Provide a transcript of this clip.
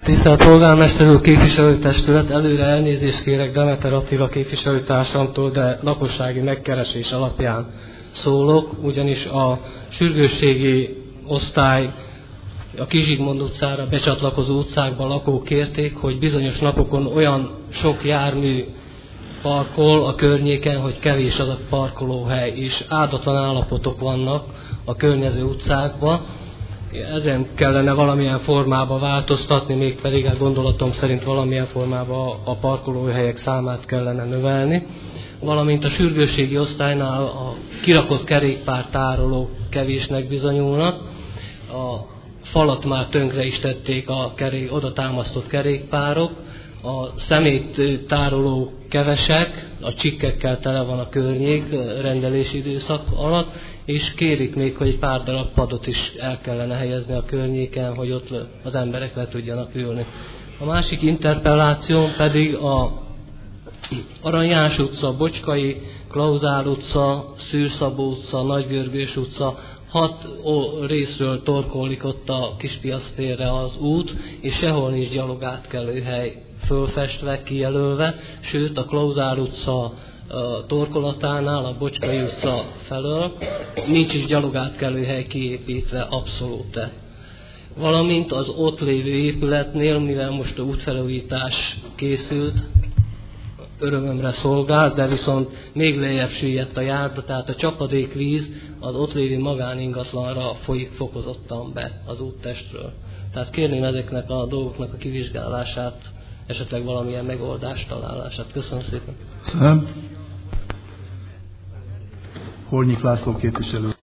Tisztelt Polgármester úr, képviselőtestület, előre elnézést kérek Demeter Attila képviselőtársamtól, de lakossági megkeresés alapján szólok, ugyanis a sürgősségi osztály a Kis-Zsigmond utcára becsatlakozó utcákban lakók kérték, hogy bizonyos napokon olyan sok jármű parkol a környéken, hogy kevés az a parkolóhely, és áldatlan állapotok vannak a környező utcákban. Ezen kellene valamilyen formába változtatni, mégpedig a gondolatom szerint valamilyen formában a parkolóhelyek számát kellene növelni, valamint a sürgősségi osztálynál a kirakott kerékpártárolók kevésnek bizonyulnak. A falat már tönkre is tették a oda támasztott kerékpárok, a szeméttárolók kevesek, a csikkekkel tele van a környék rendelési időszak alatt, és kérik még, hogy egy pár darab padot is el kellene helyezni a környéken, hogy ott az emberek le tudjanak ülni. A másik interpelláció pedig a Arany János utca, Bocskai, Klauzál utca, Szűrszabó utca, Nagygörgős utca, 6 részről torkollik ott a Kispiasztérre az út, és sehol nincs gyalogátkelőhely fölfestve, kijelölve, sőt a Klauzál utca torkolatánál, a Bocskai utca felől nincs is gyalogátkelőhely kiépítve abszolút. Valamint az ott lévő épületnél, mivel most a útfelújítás készült, örömömre szolgál, de viszont még lejjebb süllyedt a járda, tehát a csapadékvíz az ott lévő magáningatlanra folyik fokozottan be az úttestről. Tehát kérném ezeknek a dolgoknak a kivizsgálását, esetleg valamilyen megoldást találását. Köszönöm szépen. Köszönöm. Hornyik László képviselő.